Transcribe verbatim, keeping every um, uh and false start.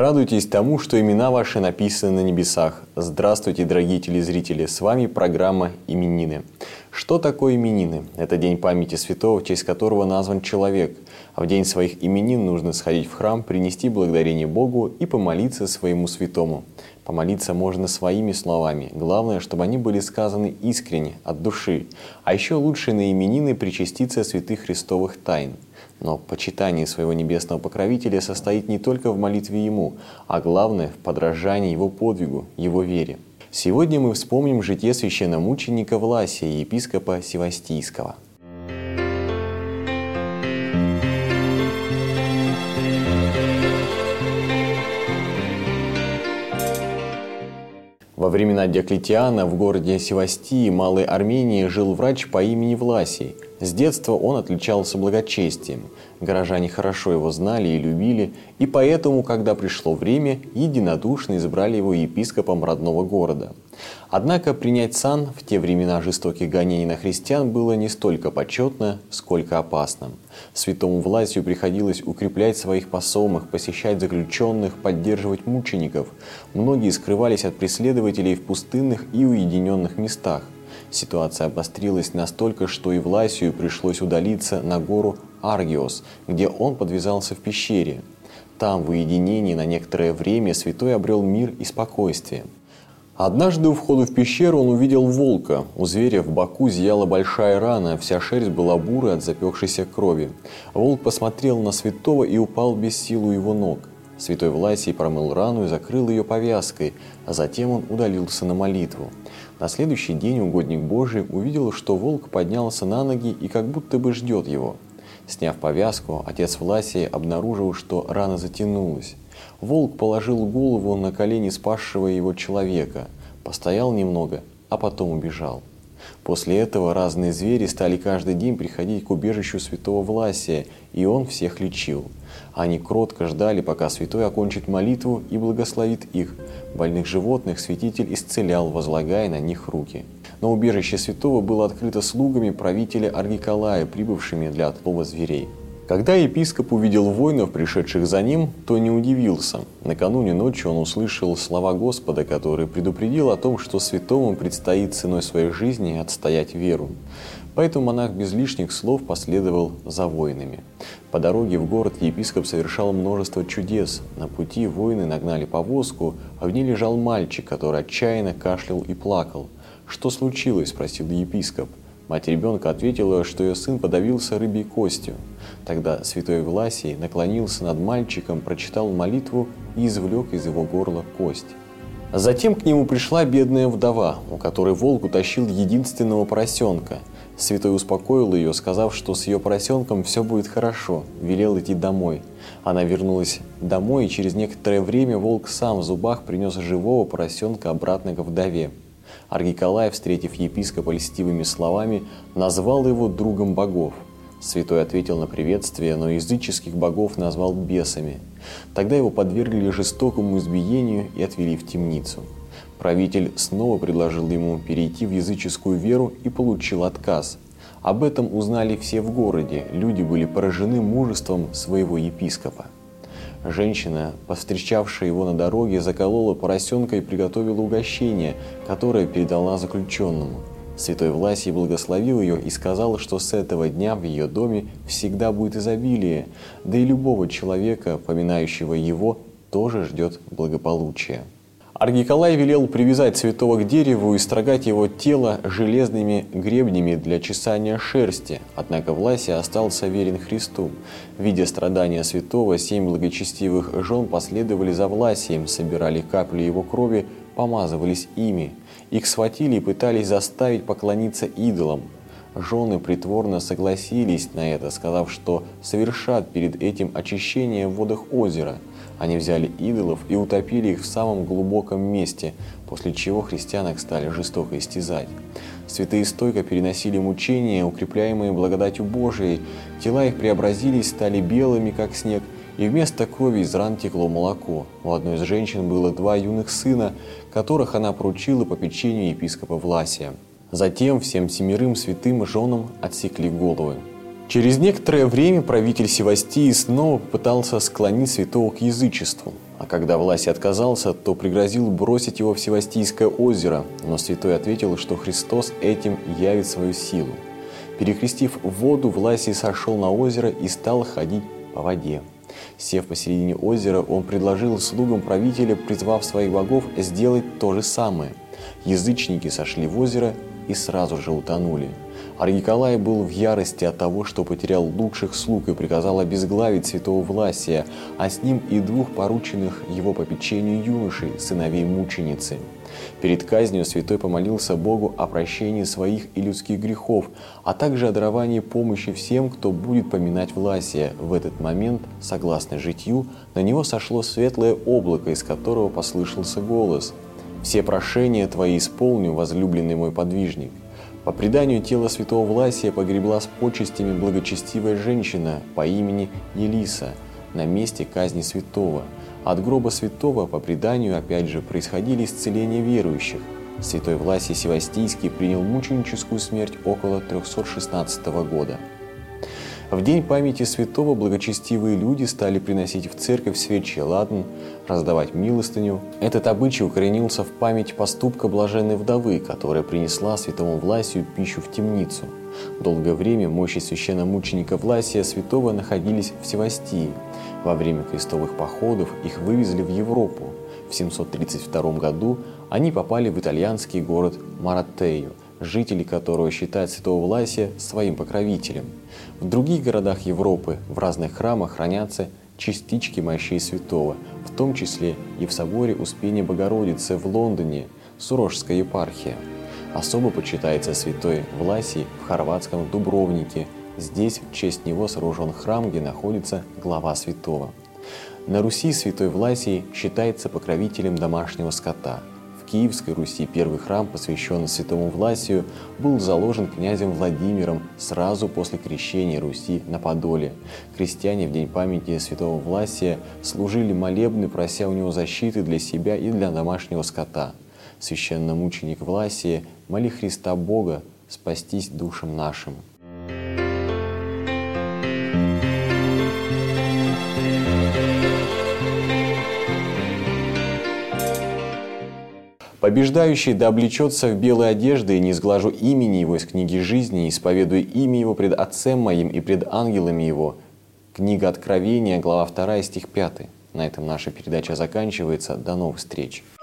Радуйтесь тому, что имена ваши написаны на небесах. Здравствуйте, дорогие телезрители! С вами программа «Именины». Что такое именины? Это день памяти святого, в честь которого назван человек. А в день своих именин нужно сходить в храм, принести благодарение Богу и помолиться своему святому. Помолиться можно своими словами. Главное, чтобы они были сказаны искренне, от души. А еще лучше на именины причаститься святых христовых тайн. Но почитание своего небесного покровителя состоит не только в молитве Ему, а главное – в подражании Его подвигу, Его вере. Сегодня мы вспомним житие священномученика Власия, епископа Севастийского. Во времена Диоклетиана в городе Севастии, Малой Армении, жил врач по имени Власий. С детства он отличался благочестием. Горожане хорошо его знали и любили, и поэтому, когда пришло время, единодушно избрали его епископом родного города. Однако принять сан в те времена жестоких гонений на христиан было не столько почетно, сколько опасно. Святому Власию приходилось укреплять своих посомых, посещать заключенных, поддерживать мучеников. Многие скрывались от преследователей в пустынных и уединенных местах. Ситуация обострилась настолько, что и Власию пришлось удалиться на гору Аргиос, где он подвязался в пещере. Там, в уединении, на некоторое время святой обрел мир и спокойствие. Однажды у входа в пещеру он увидел волка. У зверя в боку зияла большая рана, вся шерсть была бурой от запекшейся крови. Волк посмотрел на святого и упал без сил у его ног. Святой Власий промыл рану и закрыл ее повязкой, а затем он удалился на молитву. На следующий день угодник Божий увидел, что волк поднялся на ноги и как будто бы ждет его. Сняв повязку, отец Власий обнаружил, что рана затянулась. Волк положил голову на колени спасшего его человека, постоял немного, а потом убежал. После этого разные звери стали каждый день приходить к убежищу святого Власия, и он всех лечил. Они кротко ждали, пока святой окончит молитву и благословит их. Больных животных святитель исцелял, возлагая на них руки. Но убежище святого было открыто слугами правителя Аргиколая, прибывшими для отлова зверей. Когда епископ увидел воинов, пришедших за ним, то не удивился. Накануне ночью он услышал слова Господа, который предупредил о том, что святому предстоит ценой своей жизни отстоять веру. Поэтому монах без лишних слов последовал за воинами. По дороге в город епископ совершал множество чудес. На пути воины нагнали повозку, а в ней лежал мальчик, который отчаянно кашлял и плакал. «Что случилось?» – спросил епископ. Мать ребенка ответила, что ее сын подавился рыбьей костью. Тогда святой Власий наклонился над мальчиком, прочитал молитву и извлек из его горла кость. Затем к нему пришла бедная вдова, у которой волк утащил единственного поросенка. Святой успокоил ее, сказав, что с ее поросенком все будет хорошо, велел идти домой. Она вернулась домой, и через некоторое время волк сам в зубах принес живого поросенка обратно к вдове. Аргиколай, встретив епископа льстивыми словами, назвал его другом богов. Святой ответил на приветствие, но языческих богов назвал бесами. Тогда его подвергли жестокому избиению и отвели в темницу. Правитель снова предложил ему перейти в языческую веру и получил отказ. Об этом узнали все в городе, люди были поражены мужеством своего епископа. Женщина, повстречавшая его на дороге, заколола поросенка и приготовила угощение, которое передала заключенному. Святой Власий благословил ее и сказал, что с этого дня в ее доме всегда будет изобилие, да и любого человека, поминающего его, тоже ждет благополучие. Аргиколай велел привязать святого к дереву и строгать его тело железными гребнями для чесания шерсти. Однако Власий остался верен Христу. Видя страдания святого, семь благочестивых жен последовали за Власием, собирали капли его крови, помазывались ими. Их схватили и пытались заставить поклониться идолам. Жены притворно согласились на это, сказав, что совершат перед этим очищение в водах озера. Они взяли идолов и утопили их в самом глубоком месте, после чего христианок стали жестоко истязать. Святые стойко переносили мучения, укрепляемые благодатью Божией. Тела их преобразились, стали белыми, как снег, и вместо крови из ран текло молоко. У одной из женщин было два юных сына, которых она поручила попечению епископа Власия. Затем всем семерым святым женам отсекли головы. Через некоторое время правитель Севастии снова попытался склонить святого к язычеству. А когда Власий отказался, то пригрозил бросить его в Севастийское озеро, но святой ответил, что Христос этим явит свою силу. Перекрестив воду, Власий сошел на озеро и стал ходить по воде. Сев посередине озера, он предложил слугам правителя, призвав своих богов, сделать то же самое. Язычники сошли в озеро и сразу же утонули. Аргиколай был в ярости от того, что потерял лучших слуг, и приказал обезглавить святого Власия, а с ним и двух порученных его попечению юношей, сыновей мученицы. Перед казнью святой помолился Богу о прощении своих и людских грехов, а также о даровании помощи всем, кто будет поминать Власия. В этот момент, согласно житию, на него сошло светлое облако, из которого послышался голос: «Все прошения твои исполню, возлюбленный мой подвижник». По преданию, тело святого Власия погребла с почестями благочестивая женщина по имени Елиса на месте казни святого. От гроба святого, по преданию, опять же, происходили исцеления верующих. Святой Власий Севастийский принял мученическую смерть около трехсот шестнадцатого года. В день памяти святого благочестивые люди стали приносить в церковь свечи ладан, раздавать милостыню. Этот обычай укоренился в память поступка блаженной вдовы, которая принесла святому Власию пищу в темницу. Долгое время мощи священномученика Власия святого находились в Севастии. Во время крестовых походов их вывезли в Европу. В семьсот тридцать втором году они попали в итальянский город Маратею, жители которого считают святого Власия своим покровителем. В других городах Европы в разных храмах хранятся частички мощей святого, в том числе и в соборе Успения Богородицы в Лондоне, Сурожская епархия. Особо почитается святой Власий в хорватском Дубровнике. Здесь в честь него сооружен храм, где находится глава святого. На Руси святой Власий считается покровителем домашнего скота. В Киевской Руси первый храм, посвященный святому Власию, был заложен князем Владимиром сразу после крещения Руси на Подоле. Крестьяне в день памяти святого Власия служили молебны, прося у него защиты для себя и для домашнего скота. Священномученик Власия, моли Христа Бога спастись душам нашим. Побеждающий да облечется в белые одежды, и не сглажу имени его из книги жизни, исповедуя имя его пред Отцем моим и пред ангелами его. Книга Откровения, глава вторая, стих пятый. На этом наша передача заканчивается. До новых встреч.